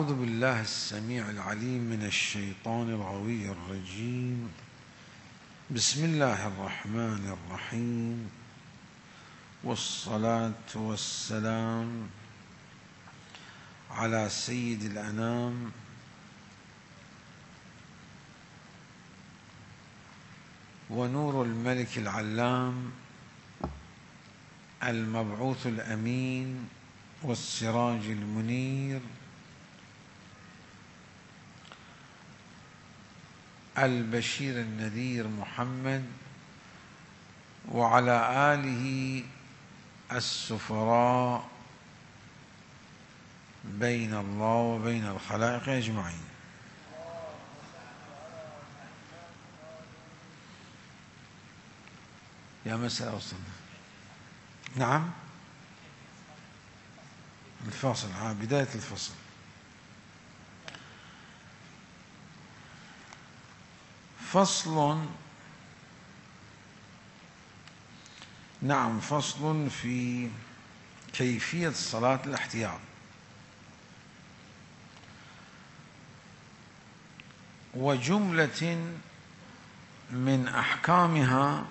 أعوذ بالله السميع العليم من الشيطان الغوي الرجيم. بسم الله الرحمن الرحيم، والصلاة والسلام على سيد الأنام ونور الملك العلام المبعوث الأمين والسراج المنير البشير النذير محمد، وعلى آله السفراء بين الله وبين الخلائق أجمعين. يا مسألة وصلنا. نعم، الفاصل، بداية الفصل. فصل، نعم، فصل في كيفية صلاة الاحتياط. وجملة من أحكامها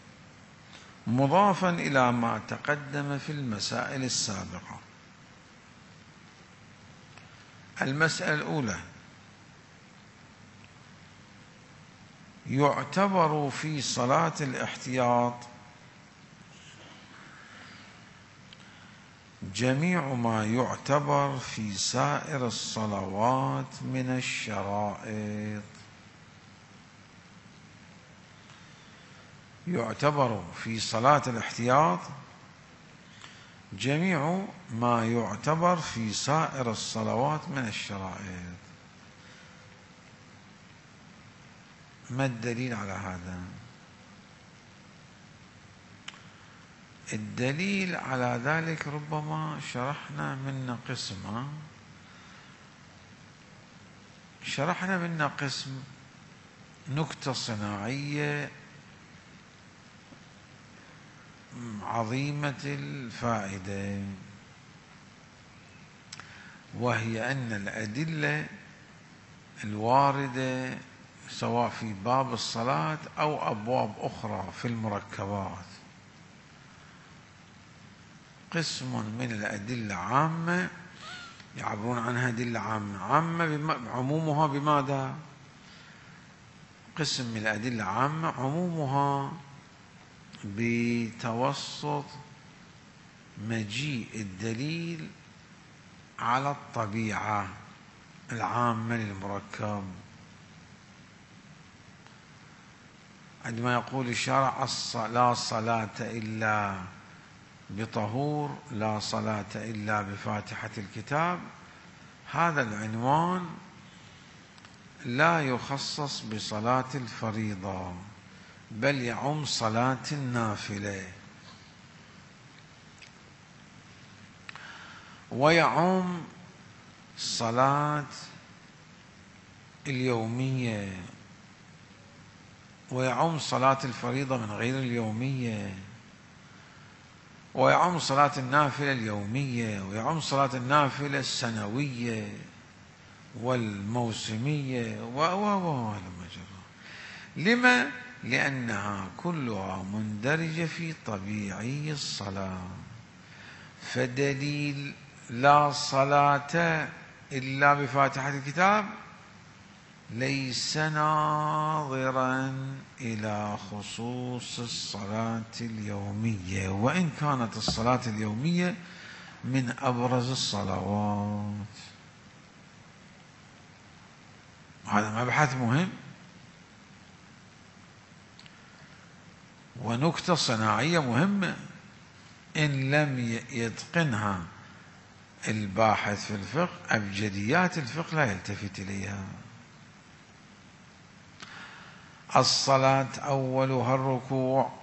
مضافا إلى ما تقدم في المسائل السابقة. المسألة الأولى: يعتبر في صلاة الاحتياط جميع ما يعتبر في سائر الصلوات من الشرائط. يعتبر في صلاة الاحتياط جميع ما يعتبر في سائر الصلوات من الشرائط. ما الدليل على هذا؟ الدليل على ذلك ربما شرحنا منه قسم، نكتة صناعية عظيمة الفائدة، وهي أن الأدلة الواردة سواء في باب الصلاة أو أبواب أخرى في المركبات قسم من الأدلة عامة، يعبرون عنها أدلة عامة عمومها بماذا؟ قسم من الأدلة عامة عمومها بتوسط مجيء الدليل على الطبيعة العامة للمركب. عندما يقول الشارع لا صلاة إلا بطهور، لا صلاة إلا بفاتحة الكتاب، هذا العنوان لا يخصص بصلاة الفريضة، بل يعم صلاة النافلة ويعم صلاة اليومية ويعم صلاة الفريضة من غير اليومية، ويعم صلاة النافلة اليومية، ويعم صلاة النافلة السنوية والموسمية لما جرى. لما؟ لأنها كلها مندرجة في طبيعي الصلاة. فدليل لا صلاة إلا بفاتحة الكتاب ليس ناظرا إلى خصوص الصلاة اليومية، وإن كانت الصلاة اليومية من أبرز الصلوات. هذا مبحث مهم ونكتة صناعية مهمة، إن لم يتقنها الباحث في الفقه أبجديات الفقه لا يلتفت إليها. الصلاة أولها الركوع،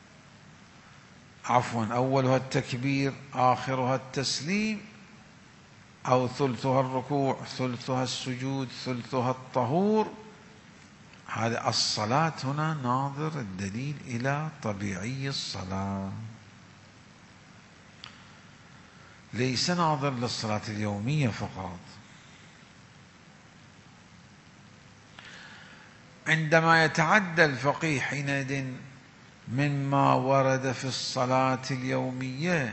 أولها التكبير، آخرها التسليم، أو ثلثها الركوع، ثلثها السجود، ثلثها الطهور. هذا الصلاة هنا ناظر الدليل إلى طبيعي الصلاة، ليس ناظر للصلاة اليومية فقط. عندما يتعدى الفقيه حينئذ مما ورد في الصلاة اليومية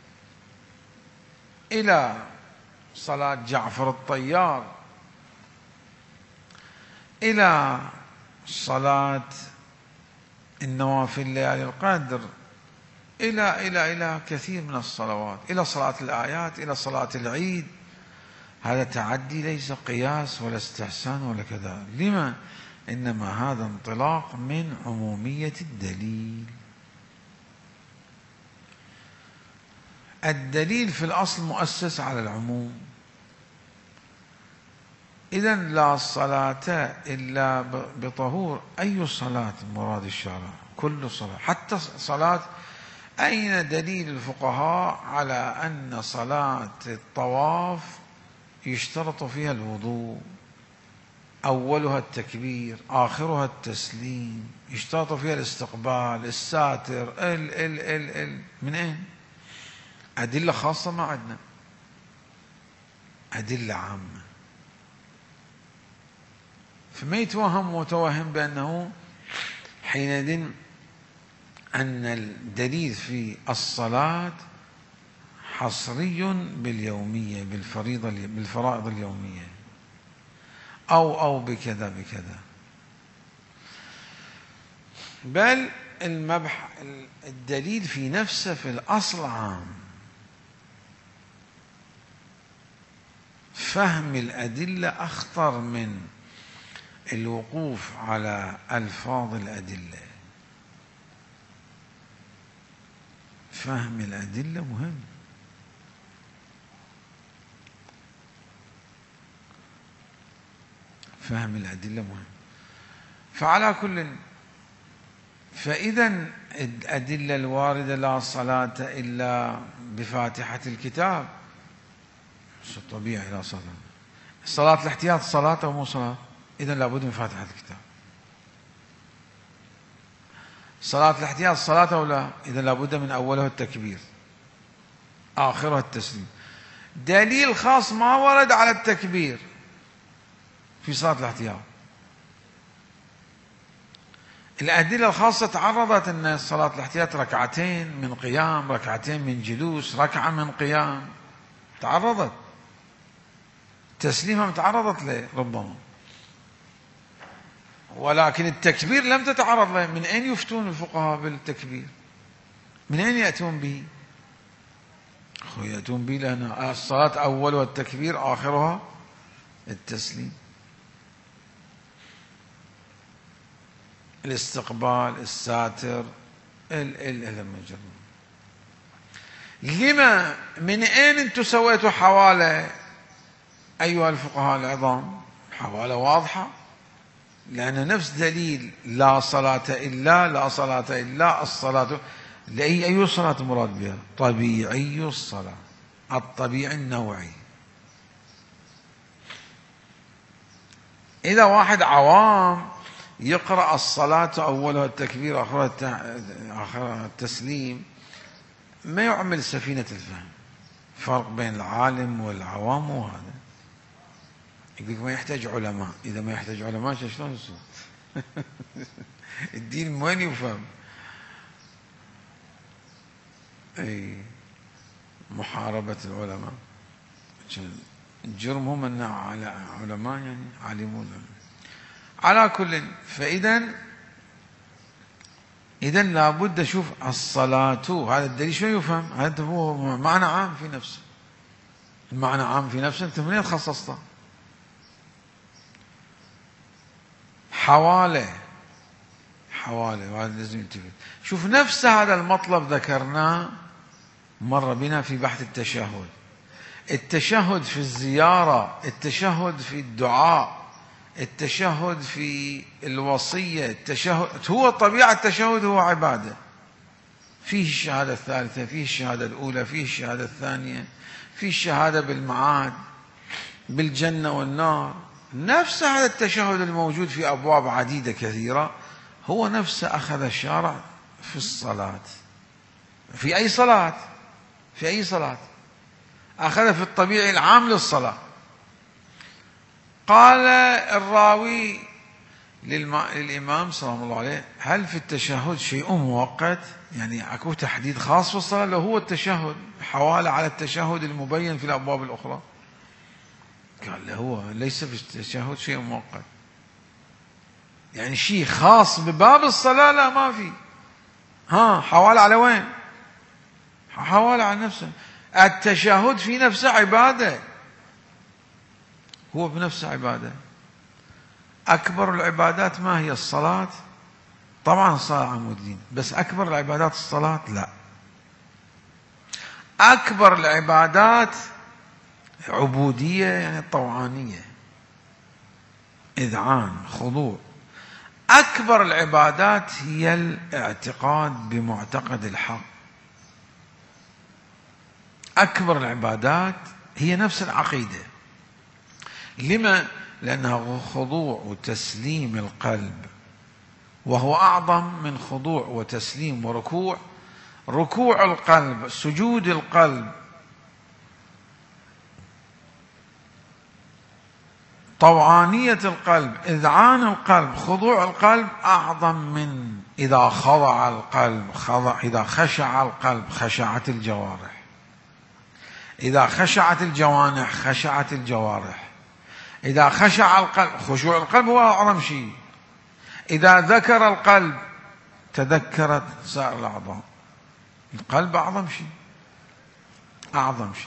إلى صلاة جعفر الطيار، إلى صلاة النوافل ليالي القدر، إلى كثير من الصلوات، إلى صلاة الآيات، إلى صلاة العيد، هذا تعدي ليس قياس ولا استحسان ولا كذا. لما؟ إنما هذا انطلاق من عمومية الدليل. الدليل في الأصل مؤسس على العموم. إذن لا صلاة إلا بطهور، أي صلاة مراد الشارع؟ كل صلاة، حتى صلاة. أين دليل الفقهاء على أن صلاة الطواف يشترط فيها الوضوء؟ أولها التكبير، آخرها التسليم، يشترط فيها الاستقبال، الساتر، من أين؟ أدلة خاصة ما عندنا، أدلة عامة. فما يتوهم متوهم بأنه حينئذ أن الدليل في الصلاة حصري باليومية، بالفرائض اليومية، أو بكذا. بل الدليل في نفسه في الأصل عام. فهم الأدلة أخطر من الوقوف على ألفاظ الأدلة. فهم الأدلة مهم. فهم الأدلة مهم. فعلى كل، فإذا الأدلة الواردة لا صلاة إلا بفاتحة الكتاب، طبيعي لا صلاة. صلاة الاحتياط صلاة أو مو صلاة؟ إذن لابد من فاتحة الكتاب. صلاة الاحتياط صلاة أو لا؟ إذن لابد من أولها التكبير، آخرها التسليم. دليل خاص ما ورد على التكبير في صلاة الاحتياط. الأدلة الخاصة تعرضت أن صلاة الاحتياط ركعتين من قيام، ركعتين من جلوس، ركعة من قيام، تعرضت. تسليمها تعرضت له ربما، ولكن التكبير لم تتعرض له. من أين يفتون الفقهاء بالتكبير؟ من أين يأتون به؟ يأتون به لأن الصلاة أولها التكبير، آخرها التسليم. الاستقبال، الساتر، المجرد. لما؟ من أين أنتم سويتوا حوالة أيها الفقهاء العظام؟ حوالة واضحة، لأن نفس دليل لا صلاة إلا الصلاة. أي صلاة مراد بها؟ طبيعي الصلاة، الطبيعي النوعي. إذا واحد عوام يقرأ الصلاة أولها التكبير آخرها التسليم، ما يعمل سفينة الفهم. فرق بين العالم والعوام. وهذا يقول ما يحتاج علماء. إذا ما يحتاج علماء شلون يصير؟ الدين وين يفهم؟ أي محاربة العلماء، جرمهم أن علماء يعني عالمون. على كل، إذا لابد شوف الصلاة، هذا الدليل شو يفهم؟ هذا هو معنى عام في نفسه. المعنى عام في نفسه أنت منين خصصته؟ حوالة، وهذا لازم ينتبه. شوف نفس هذا المطلب ذكرناه مر بنا في بحث التشهد. التشهد في الزيارة، التشهد في الدعاء، التشهد في الوصية، التشهد هو طبيعة التشهد، هو عبادة. فيه الشهادة الثالثة، فيه الشهادة الأولى، فيه الشهادة الثانية، فيه الشهادة بالمعاد، بالجنة والنار. نفس هذا التشهد الموجود في أبواب عديدة كثيرة هو نفسه أخذ الشارع في الصلاة. في أي صلاة؟ في أي صلاة؟ أخذ في الطبيعي العام للصلاة. قال الراوي للإمام سلام الله عليه: هل في التشهد شيء مؤقت؟ يعني أكو تحديد خاص في الصلاة؟ لو هو التشهد حوالة على التشهد المبين في الأبواب الأخرى. قال له هو ليس في التشهد شيء مؤقت، يعني شيء خاص بباب الصلاة لا ما في. حوالة على وين؟ حوالة على نفسه. التشهد في نفسه عبادة، هو بنفسه عبادة. أكبر العبادات ما هي؟ الصلاة. طبعا الصلاة عمود الدين، بس أكبر العبادات الصلاة؟ لا، أكبر العبادات عبودية، يعني طوعانية، إذعان، خضوع. أكبر العبادات هي الاعتقاد بمعتقد الحق. أكبر العبادات هي نفس العقيدة. لما؟ لأنها خضوع وتسليم القلب، وهو أعظم من خضوع وتسليم وركوع. ركوع القلب، سجود القلب، طوعانية القلب، إذعان القلب، خضوع القلب أعظم من إذا خضع القلب، إذا خشع القلب خشعت الجوارح، إذا خشعت الجوانح خشعت الجوارح، إذا خشع القلب، خشوع القلب هو أعظم شيء، إذا ذكر القلب تذكرت سائر الأعضاء. القلب أعظم شيء، أعظم شيء.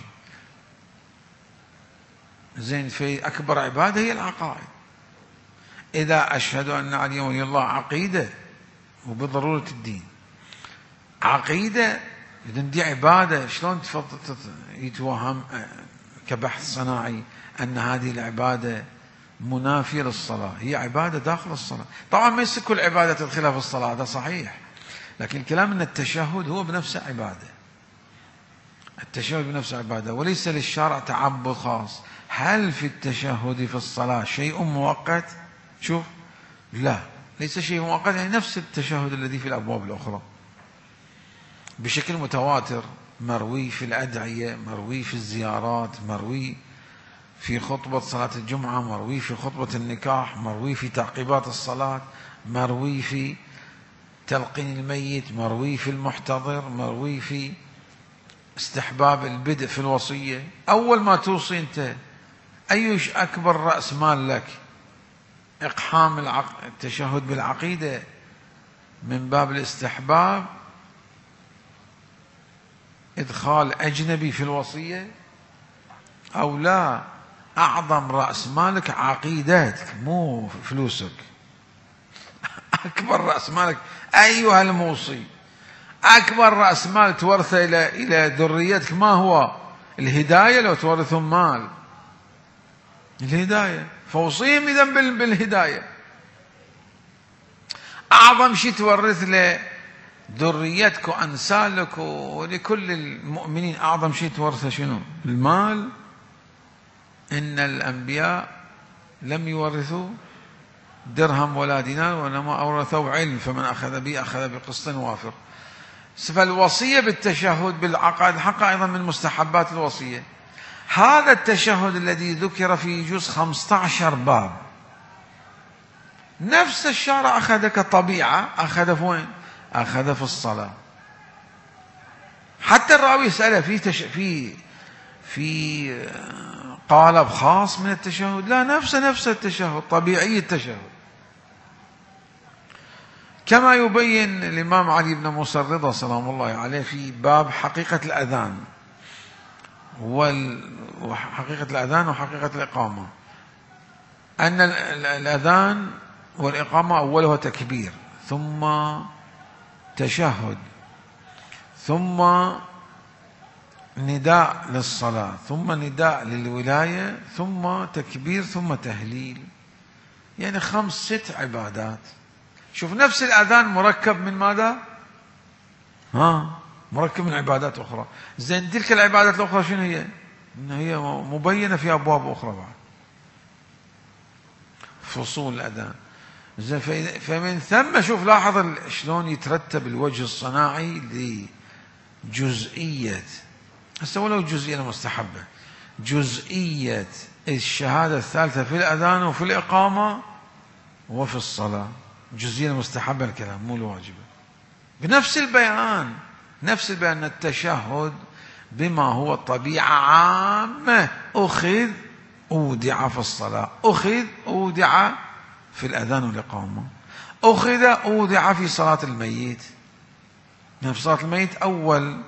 زين، في أكبر عبادة هي العقائد. إذا أشهد أن علي ولي الله عقيدة، وبضرورة الدين عقيدة، إذن دي عبادة. شلون يتوهم كبحث صناعي أن هذه العبادة منافية للصلاة؟ هي عبادة داخل الصلاة. طبعا ما يصير كل عبادة تدخلها في الصلاة، هذا صحيح، لكن الكلام أن التشهد هو بنفسه عبادة. التشهد بنفسه عبادة، وليس للشرع تعبد خاص. هل في التشهد في الصلاة شيء مؤقت؟ شوف، لا، ليس شيء مؤقت، يعني نفس التشهد الذي في الأبواب الأخرى بشكل متواتر، مروي في الأدعية، مروي في الزيارات، مروي في خطبة صلاة الجمعة، مروي في خطبة النكاح، مروي في تعقيبات الصلاة، مروي في تلقين الميت، مروي في المحتضر، مروي في استحباب البدء في الوصية. أول ما توصي أنت أي أكبر رأس مال لك؟ إقحام التشهد بالعقيدة من باب الاستحباب، إدخال أجنبي في الوصية، أو لا؟ أعظم رأس مالك عقيدتك مو فلوسك. أكبر رأس مالك أيها الموصي، أكبر رأس مال تورثه إلى ذريتك ما هو؟ الهداية. لو تورثهم مال الهداية، فوصيهم إذن بالهداية. أعظم شيء تورث لذريتك وأنسالك ولكل المؤمنين، أعظم شيء تورثه شنو؟ المال. إن الأنبياء لم يورثوا درهم ولا دينار، وإنما أورثوا علم، فمن أخذ به أخذ بقسط وافر. فالوصية بالتشهد بالعقائد حقا أيضا من مستحبات الوصية. هذا التشهد الذي ذكر في جزء 15 باب، نفس الشارع أخذ كطبيعة، أخذ في وين؟ أخذ في الصلاة. حتى الراوي يسأله في قالب خاص من التشهد؟ لا، نفس التشهد، طبيعي التشهد. كما يبين الإمام علي بن موسى الرضا سلام الله عليه في باب حقيقة الأذان وحقيقة الأذان وحقيقة الإقامة، أن الأذان والإقامة أولها تكبير، ثم تشهد، ثم نداء للصلاة، ثم نداء للولاية، ثم تكبير، ثم تهليل. يعني 5-6 عبادات. شوف، نفس الأذان مركب من ماذا؟ مركب من عبادات أخرى. زين، تلك العبادات الأخرى شنو هي؟ هي مبينة في أبواب أخرى بعد، فصول الأذان. زين، فمن ثم شوف، لاحظ شلون يترتب الوجه الصناعي لجزئية، هسه ولو جزئية مستحبة، جزئية الشهادة الثالثة في الأذان وفي الإقامة وفي الصلاة جزئيا مستحبة الكلام مو الواجبة. بنفس البيان، نفس البيان، التشهد بما هو طبيعة عامة أخذ أودع في الصلاة، أخذ أودع في الأذان والإقامة، أخذ أودع في صلاة الميت. في صلاة الميت أول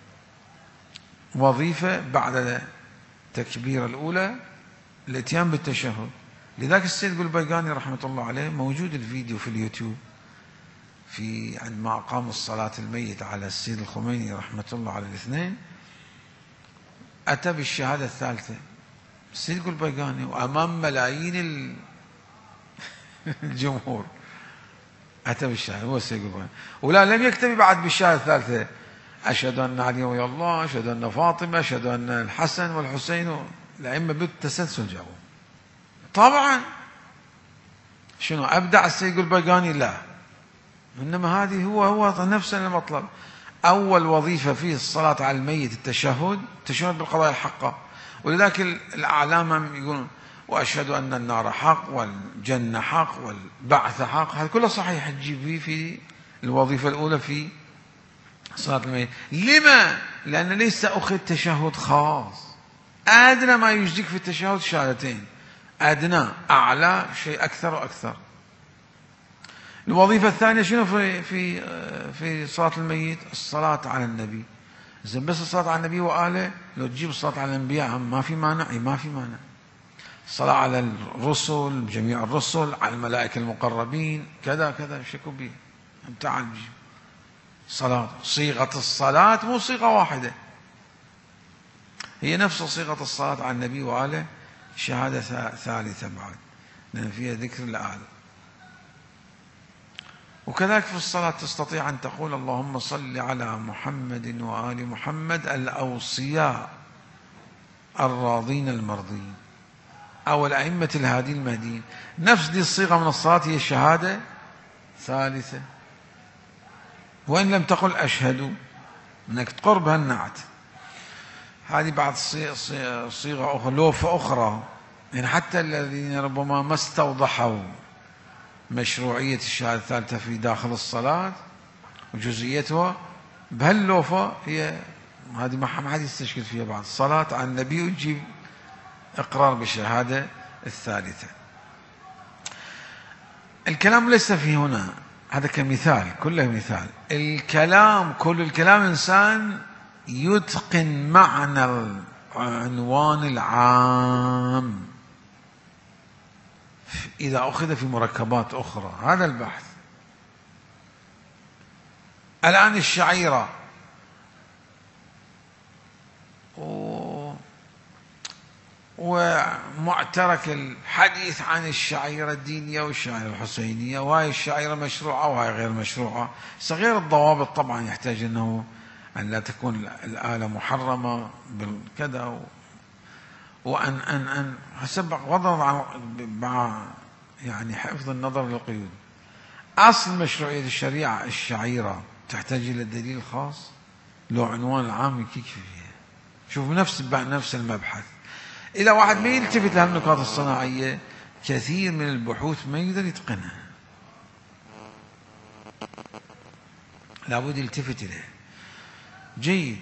وظيفة بعد التكبيرة الأولى الاتيان بالتشهد. لذلك السيد قلبيقاني رحمة الله عليه موجود الفيديو في اليوتيوب في عندما أقام الصلاة الميت على السيد الخميني رحمة الله على الاثنين، أتى بالشهادة الثالثة السيد قلبيقاني وأمام ملايين الجمهور، أتى بالشهادة هو السيد قلبيقاني. ولا لم يكتفي بعد بالشهادة الثالثة، أشهد أن علي ويا الله، أشهد أن فاطمة، أشهد أن الحسن والحسين، الأئمة بالتسلسل جاءوا. طبعا شنو أبدع السيد قلبيقاني؟ لا، إنما هذه هو نفس المطلب. أول وظيفة في الصلاة على الميت التشهد بالقضايا الحقة. ولذلك الأعلام يقولون وأشهد أن النار حق والجنة حق والبعث حق، هذا كله صحيح تجيب فيه في الوظيفة الأولى في صلاة الميت. لما؟ لأن ليس أخذ تشهد خاص. أدنى ما يجزيك في التشهد شهادتين، أدنى، أعلى شيء أكثر وأكثر. الوظيفة الثانية شنو في صلاة الميت؟ الصلاة على النبي. زين بس الصلاة على النبي وآله، لو تجيب الصلاة على الأنبياء ما في مانع، ما في مانع. الصلاة على الرسل، جميع الرسل، على الملائكة المقربين، كذا كذا شكو به. تعال صلاة، صيغة الصلاة مو صيغة واحدة، هي نفس صيغة الصلاة على النبي وآله، شهادة ثالثة بعد لأن فيها ذكر الأعلى. وكذلك في الصلاة تستطيع أن تقول اللهم صل على محمد وآل محمد الأوصياء الراضين المرضين أو الأئمة الهادين المهديين. نفس دي الصيغة من الصلاة هي شهادة ثالثة، وإن لم تقل أشهد أنك تقرب هالنعت. هذه بعض صيغة أخرى، لوفة أخرى، يعني حتى الذين ربما ما استوضحوا مشروعية الشهادة الثالثة في داخل الصلاة وجزئيتها، بهاللوفة هي هذه ما حد يستشكل فيها. بعد الصلاة على النبي وتجيب إقرار بالشهادة الثالثة. الكلام ليس في هنا، هذا كمثال، كله مثال. الكلام، كل الكلام إنسان يتقن معنى العنوان العام إذا أخذ في مركبات أخرى، هذا البحث. الآن الشعيرة ومعترك الحديث عن الشعيرة الدينية والشعيرة الحسينية، وهي الشعيرة مشروعة وهي غير مشروعة. غير الضوابط طبعا يحتاج أنه أن لا تكون الآلة محرمة بالكذا، وأن أن حسب غض عن مع يعني حفظ النظر للقيود. أصل مشروعية الشريعة الشعيرة تحتاج إلى دليل خاص، لو عنوان العام يكفي فيها. شوف نفس المبحث. إذا واحد ما يلتفت لهالنقاط الصناعية كثير من البحوث ما يقدر يتقنها، لابد يلتفت إليه. جيد.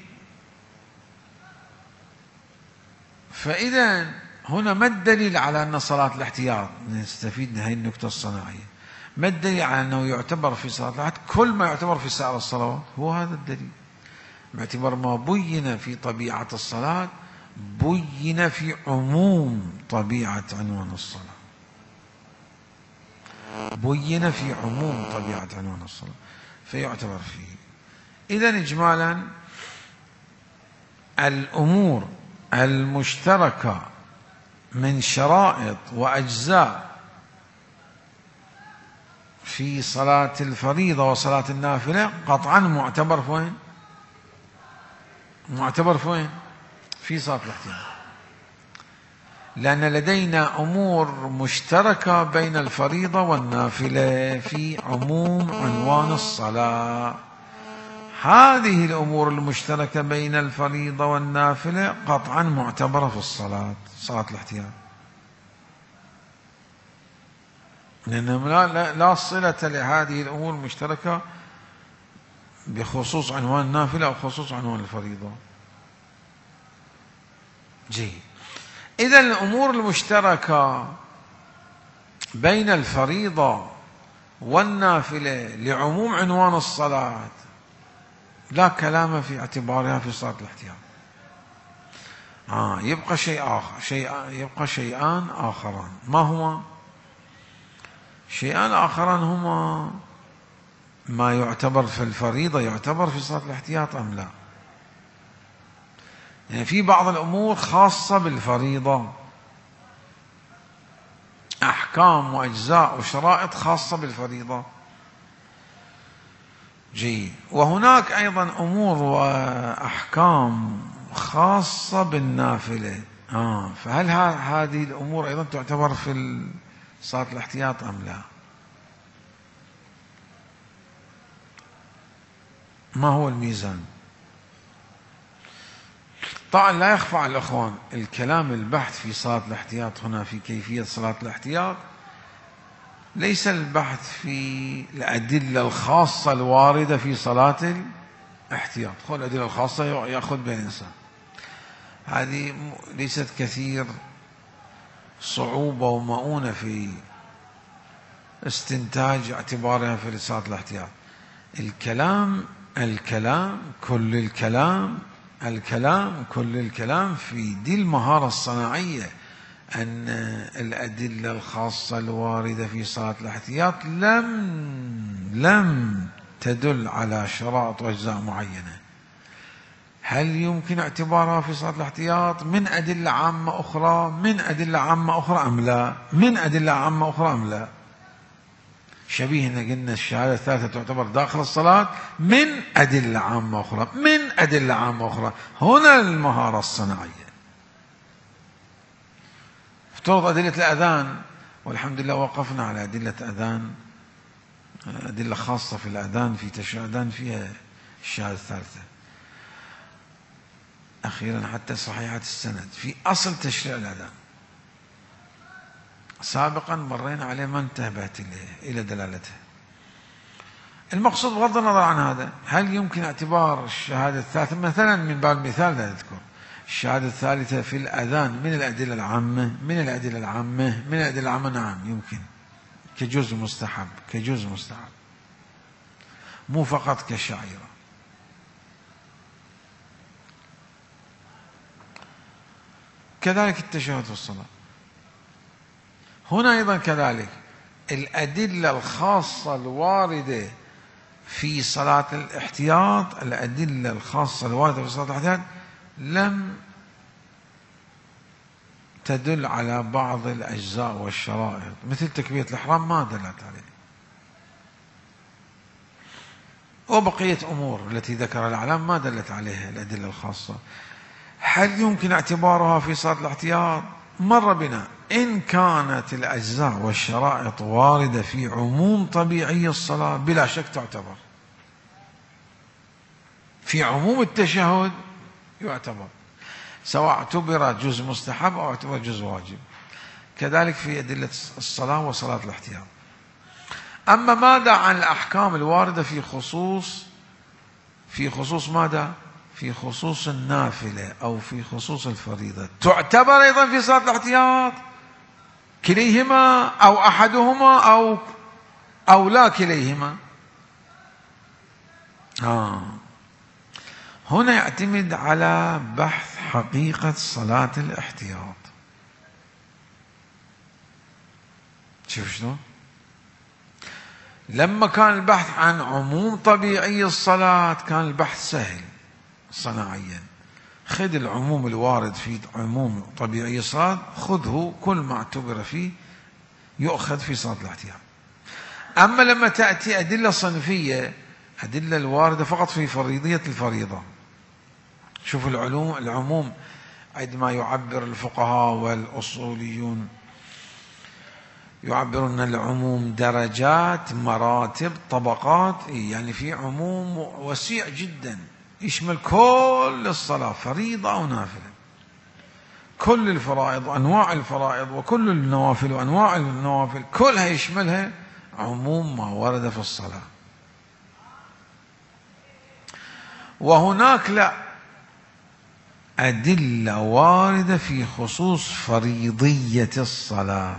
فإذا هنا ما الدليل على أن صلاة الاحتياط، نستفيد من هذه النقطة الصناعية، ما الدليل على أنه يعتبر في صلاة الاحتياط كل ما يعتبر في سائر الصلوات؟ هو هذا الدليل، باعتبار ما بين في طبيعة الصلاة بين في عموم طبيعة عنوان الصلاة، بين في عموم طبيعة عنوان الصلاة فيعتبر فيه. إذن إجمالا الأمور المشتركة من شرائط وأجزاء في صلاة الفريضة وصلاة النافلة قطعا معتبر فين؟ في صلاة الاحتياط، لأن لدينا أمور مشتركة بين الفريضة والنافلة في عموم عنوان الصلاة. هذه الأمور المشتركة بين الفريضة والنافلة قطعا معتبرة في صلاة الاحتياط. لأن لا صلة لهذه الأمور المشتركة بخصوص عنوان النافلة أو خصوص عنوان الفريضة. جيد. إذا الأمور المشتركة بين الفريضة والنافلة لعموم عنوان الصلاة لا كلام في اعتبارها في صلاة الاحتياط. يبقى يبقى شيئان آخران. ما هما؟ شيئان آخران هما ما يعتبر في الفريضة يعتبر في صلاة الاحتياط أم لا. يعني في بعض الأمور خاصة بالفريضة، أحكام وأجزاء وشرائط خاصة بالفريضة. جيد. وهناك أيضا أمور وأحكام خاصة بالنافلة. فهل هذه الأمور أيضا تعتبر في صلاة الاحتياط أم لا؟ ما هو الميزان؟ طبعا لا يخفى على الأخوان الكلام البحث في صلاة الاحتياط هنا في كيفية صلاة الاحتياط ليس البحث في الأدلة الخاصة الواردة في صلاة الاحتياط. خذ الأدلة الخاصة يأخذ بها الإنسان، هذه ليست كثير صعوبة ومؤونة في استنتاج اعتبارها في صلاة الاحتياط. كل الكلام في دي المهارة الصناعية، أن الأدلة الخاصة الواردة في صلاة الاحتياط لم تدل على شرائط وأجزاء معينة. هل يمكن اعتبارها في صلاة الاحتياط من أدلة عامة أخرى أم لا؟ شبيه أن قلنا الشهادة الثالثة تعتبر داخل الصلاة من أدلة عامة أخرى. هنا المهارة الصناعية. افترض أدلة الأذان، والحمد لله وقفنا على أدلة أذان، أدلة خاصة في الأذان في تشريع الأذان فيها الشهادة الثالثة أخيرا حتى صحيحة السند في أصل تشريع الأذان. سابقا مرينا عليه ما انتبهت إلى دلالته. المقصود بغض النظر عن هذا، هل يمكن اعتبار الشهادة الثالثة مثلا من باب المثال لا نذكر الشهادة الثالثة في الأذان من الأدلة العامة؟ نعم يمكن، كجزء مستحب مو فقط كشعيرة. كذلك التشهد في الصلاة هنا أيضا كذلك الأدلة الخاصة الواردة في صلاة الاحتياط لم تدل على بعض الأجزاء والشرائط، مثل تكبيرة الإحرام ما دلت عليه، وبقية أمور التي ذكر الأعلام ما دلت عليها الأدلة الخاصة. هل يمكن اعتبارها في صلاة الاحتياط؟ مر بنا إن كانت الأجزاء والشرائط واردة في عموم طبيعي الصلاة بلا شك تعتبر. في عموم التشهد يعتبر، سواء اعتبر جزء مستحب أو اعتبر جزء واجب. كذلك في أدلة الصلاة وصلاة الاحتياط. أما ماذا عن الأحكام الواردة في خصوص ماذا؟ في خصوص النافلة أو في خصوص الفريضة، تعتبر أيضا في صلاة الاحتياط كليهما أو أحدهما أو لا كليهما. هنا يعتمد على بحث حقيقة صلاة الاحتياط. شوف شلون؟ لما كان البحث عن عموم طبيعي الصلاة كان البحث سهل صناعيا، خذ العموم الوارد في عموم طبيعي الصلاة، خذه كل ما اعتبر فيه يؤخذ في صلاة الاحتياط. أما لما تأتي أدلة صنفية، أدلة الواردة فقط في فريضية الفريضة، شوف العموم عندما يعبر الفقهاء والأصوليون يعبرون العموم درجات، مراتب، طبقات، يعني في عموم وسيع جدا يشمل كل الصلاة فريضة أو نافلة. كل الفرائض وأنواع الفرائض وكل النوافل وأنواع النوافل كلها يشملها عموم ما ورد في الصلاة. وهناك لا أدلة واردة في خصوص فريضية الصلاة.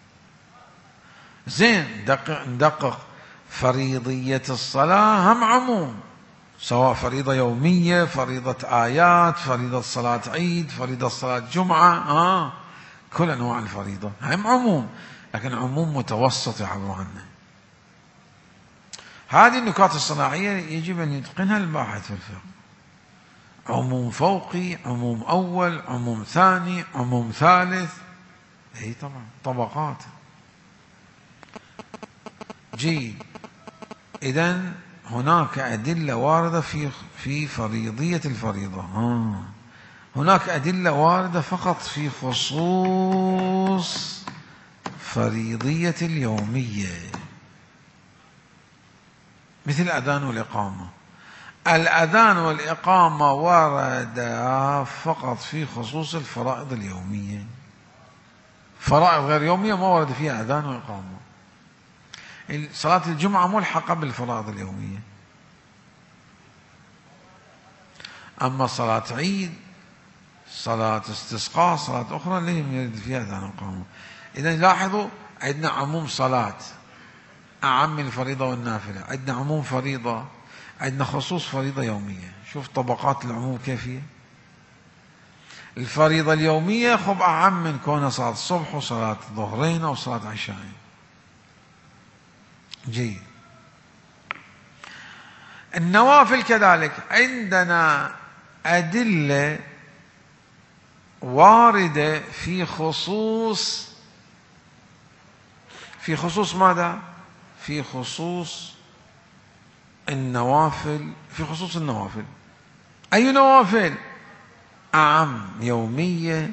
زين ندقق، فريضية الصلاة هم عموم، سواء فريضة يومية، فريضة آيات، فريضة صلاة عيد، فريضة صلاة جمعة، كل أنواع الفريضة هم عموم، لكن عموم متوسط يعبر عنه. هذه النكات الصناعية يجب أن يتقنها الباحث في الفقه. عموم فوقي، عموم أول، عموم ثاني، عموم ثالث، هي طبعا طبقات. جيد. إذن هناك أدلة واردة في فريضية الفريضة. هناك أدلة واردة فقط في خصوص فريضية اليومية، مثل الأذان والإقامة. الأذان والإقامة وردا فقط في خصوص الفرائض اليومية. فرائض غير يومية ما ورد فيها أذان وإقامة. صلاة الجمعة ملحقة بالفرائض اليومية. أما صلاة عيد، صلاة استسقاء، صلاة أخرى لم يرد فيها أذان وإقامة. إذن لاحظوا، عندنا عموم صلاة أعم الفريضة والنافلة، عندنا عموم فريضة، عندنا خصوص فريضة يومية. شوف طبقات العموم كيف هي. الفريضة اليومية خب أعم من كونها صلاة الصبح وصلاة ظهرين أو صلاة عشاءين. جيد. النوافل كذلك عندنا أدلة واردة في خصوص ماذا؟ في خصوص النوافل. في خصوص النوافل. أي نوافل؟ أعم، يومية،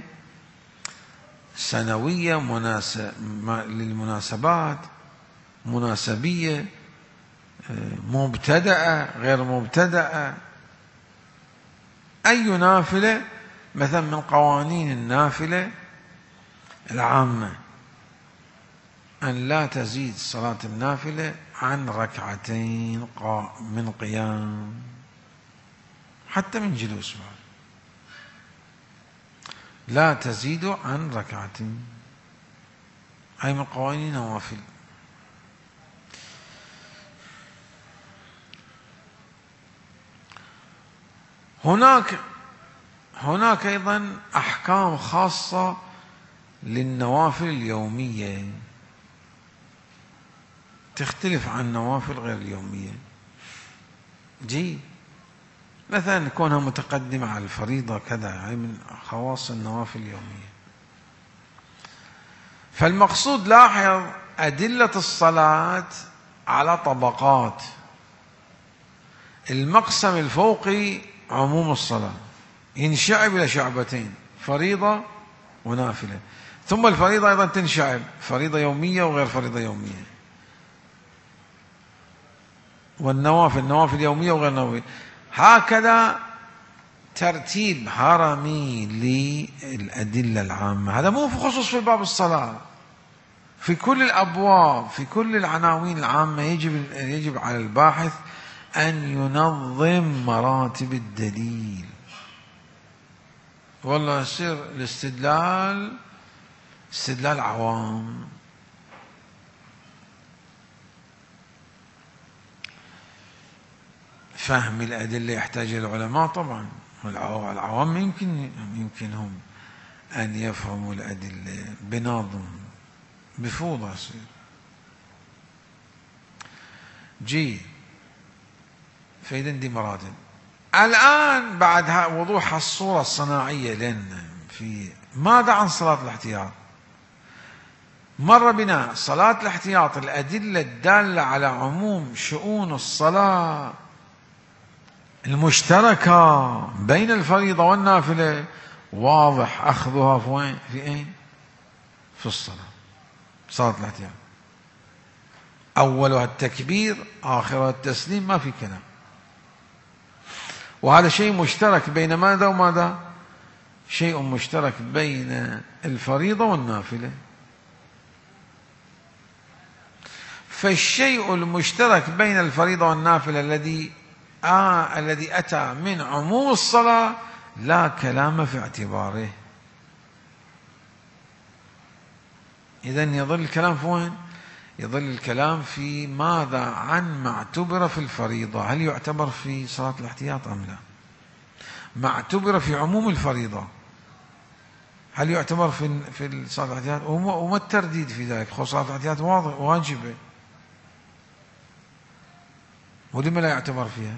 سنوية، للمناسبات، مناسبية، مبتدأة، غير مبتدأة. أي نافلة؟ مثلا من قوانين النافلة العامة أن لا تزيد صلاة النافلة عن ركعتين من قيام، حتى من جلوس بعد لا تزيد عن ركعتين. هاي من قوانين النوافل. هناك أيضا أحكام خاصة للنوافل اليومية تختلف عن النوافل غير اليومية. مثلا كونها متقدمة على الفريضة كذا، هي من خواص النوافل اليومية. فالمقصود، لاحظ أدلة الصلاة على طبقات. المقسم الفوقي عموم الصلاة ينشعب إلى شعبتين، فريضة ونافلة، ثم الفريضة أيضا تنشعب، فريضة يومية وغير فريضة يومية، والنوافل يومية وغير نوافل. هكذا ترتيب هرمي للأدلة العامة. هذا مو في خصوص في باب الصلاة، في كل الأبواب، في كل العناوين العامة يجب على الباحث أن ينظم مراتب الدليل. والله يصير الاستدلال استدلال عوام. فهم الأدلة يحتاج العلماء طبعا، العوام يمكنهم أن يفهموا الأدلة بنظم، بفوضى يصير. فإذا دي مراتب. الآن بعد وضوح الصورة الصناعية لنا في ماذا عن صلاة الاحتياط؟ مر بنا صلاة الاحتياط، الأدلة الدالة على عموم شؤون الصلاة المشتركة بين الفريضة والنافلة واضح أخذها في أين؟ في الصلاة، صلاة الاحتياط. أولها التكبير، آخرها التسليم، ما في كلام. وهذا شيء مشترك بين ماذا وماذا؟ شيء مشترك بين الفريضة والنافلة. فالشيء المشترك بين الفريضة والنافلة الذي أتى من عموم الصلاة لا كلام في اعتباره. إذن يظل الكلام في وين؟ يظل الكلام في ماذا عن ما اعتبر في الفريضة، هل يعتبر في صلاة الاحتياط أم لا؟ ما اعتبر في عموم الفريضة هل يعتبر في صلاة الاحتياط؟ وما الترديد في ذلك؟ صلاة الاحتياط واجبة، ولما لا يعتبر فيها؟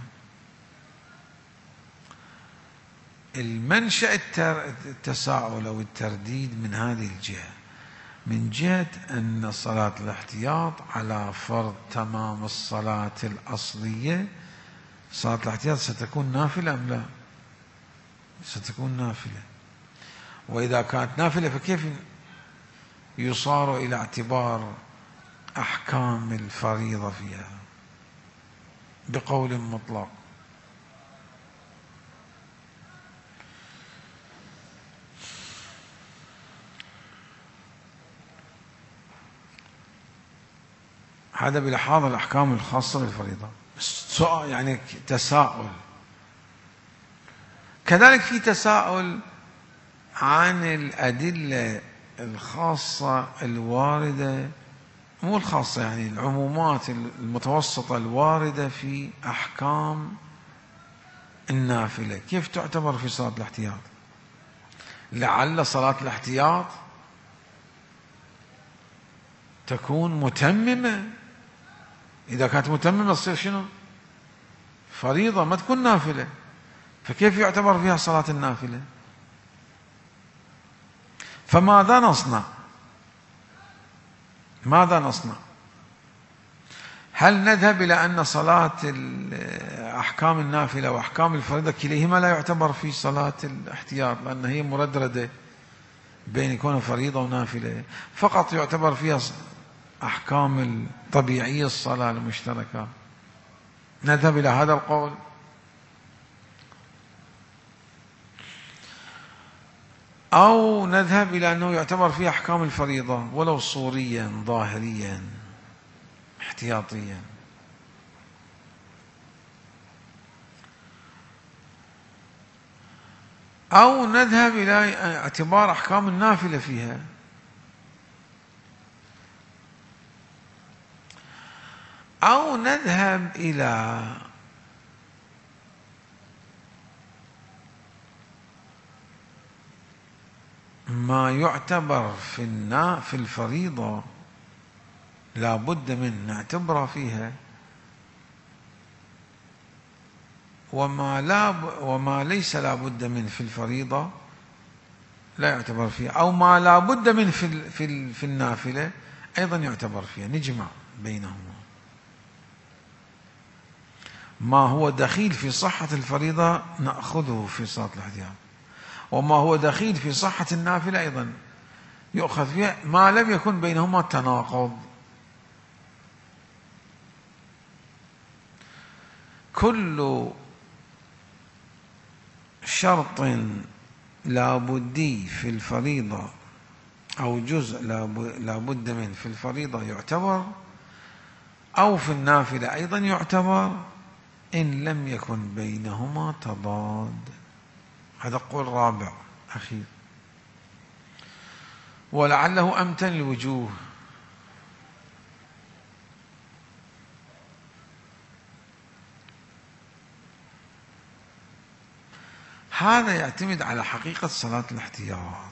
المنشأ التساؤل أو الترديد من هذه الجهة، من جهة أن صلاة الاحتياط على فرض تمام الصلاة الأصلية، صلاة الاحتياط ستكون نافلة أم لا؟ ستكون نافلة. وإذا كانت نافلة فكيف يصار إلى اعتبار أحكام الفريضة فيها بقول مطلق؟ هذا بلحاظ الأحكام الخاصة بالفريضة. يعني تساؤل. كذلك في تساؤل عن الأدلة الخاصة الواردة، مو الخاصة يعني العمومات المتوسطة الواردة في أحكام النافلة، كيف تعتبر في صلاة الاحتياط؟ لعل صلاة الاحتياط تكون متممة، إذا كانت متممة تصير شنو؟ فريضة، ما تكون نافلة، فكيف يعتبر فيها صلاة النافلة؟ فماذا نصنع؟ ماذا نصنع؟ هل نذهب إلى أن صلاة أحكام النافلة وأحكام الفريضة كليهما لا يعتبر في صلاة الاحتياط لأن هي مردردة بين يكون فريضة ونافلة، فقط يعتبر فيها أحكام الطبيعية الصلاة المشتركة؟ نذهب إلى هذا القول؟ أو نذهب إلى أنه يعتبر فيه أحكام الفريضة ولو صوريا ظاهريا احتياطيا؟ أو نذهب إلى اعتبار أحكام النافلة فيها؟ أو نذهب إلى ما يعتبر في الفريضة لا بد من نعتبره فيها، وما ليس لا بد من في الفريضة لا يعتبر فيها، أو ما لا بد من في النافلة أيضا يعتبر فيها، نجمع بينهما. ما هو دخيل في صحة الفريضة نأخذه في صلاة الاحتياط، وما هو دخيل في صحة النافلة أيضا يؤخذ فيها ما لم يكن بينهما تناقض. كل شرط لابدي في الفريضة أو جزء لابد منه في الفريضة يعتبر، أو في النافلة أيضا يعتبر إن لم يكن بينهما تضاد. هذا قول رابع أخير ولعله أمتن الوجوه. هذا يعتمد على حقيقة صلاة الاحتياط.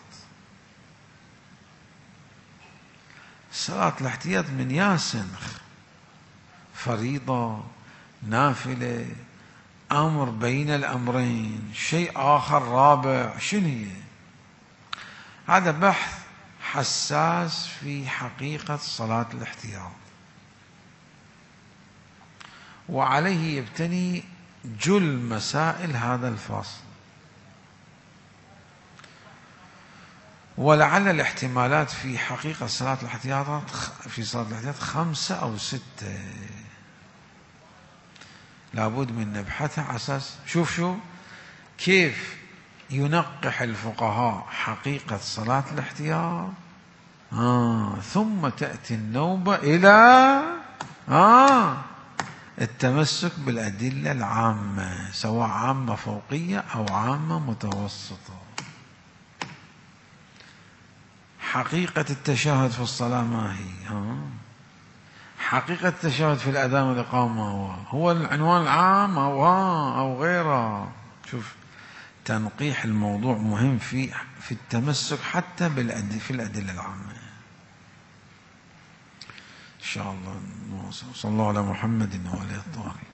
صلاة الاحتياط من ياسنخ فريضة نافلة أمر بين الأمرين شيء آخر رابع، شنو هي؟ هذا بحث حساس في حقيقة صلاة الاحتياط، وعليه يبتني جل مسائل هذا الفصل. ولعل الاحتمالات في حقيقة صلاة الاحتياط في صلاة الاحتياط 5 أو 6 لابد من نبحثها على أساس شوف كيف ينقح الفقهاء حقيقة صلاة الاحتياط، ثم تأتي النوبة إلى التمسك بالأدلة العامة، سواء عامة فوقية أو عامة متوسطة. حقيقة التشهد في الصلاة ما هي؟ حقيقة التشهد في الأذان والإقامة هو العنوان العام أو غيره؟ شوف، تنقيح الموضوع مهم في التمسك حتى في الأدلة العامة. إن شاء الله. صلى الله على محمد وآله الطاهرين.